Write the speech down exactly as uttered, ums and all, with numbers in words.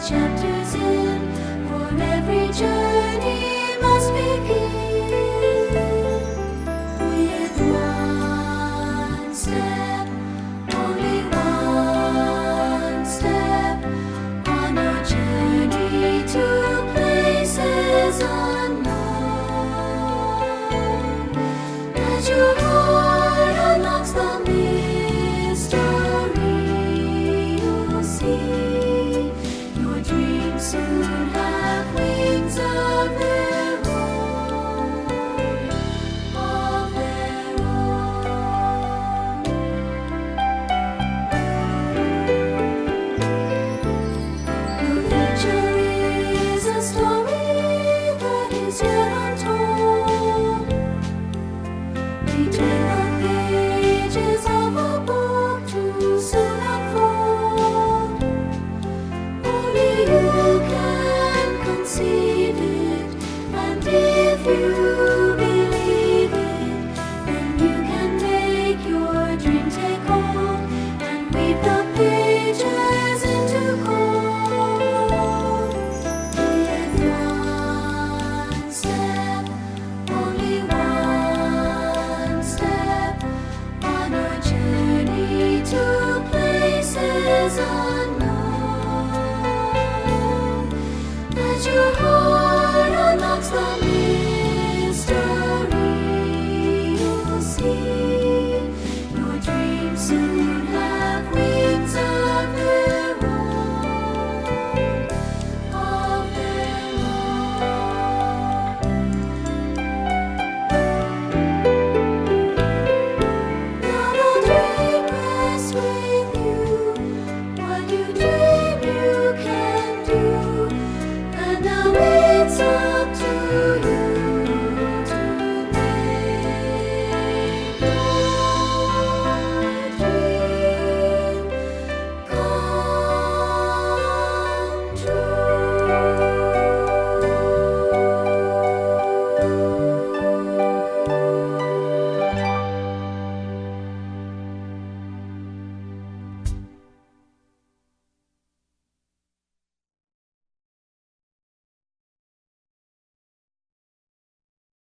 chapters in, for every journey must begin with one step, only one step, on a journey to places unknown. As your heart unlocks the mystery, you'll see your dreams soon have wings of their own, of their own. Your future is a story that is yet untold. Between the pages of a book too soon unfold, only you can conceive it, and if you believe it, then you can make your dream take hold and weave the pages into gold. With one step, only one step, on a journey to places unknown. As your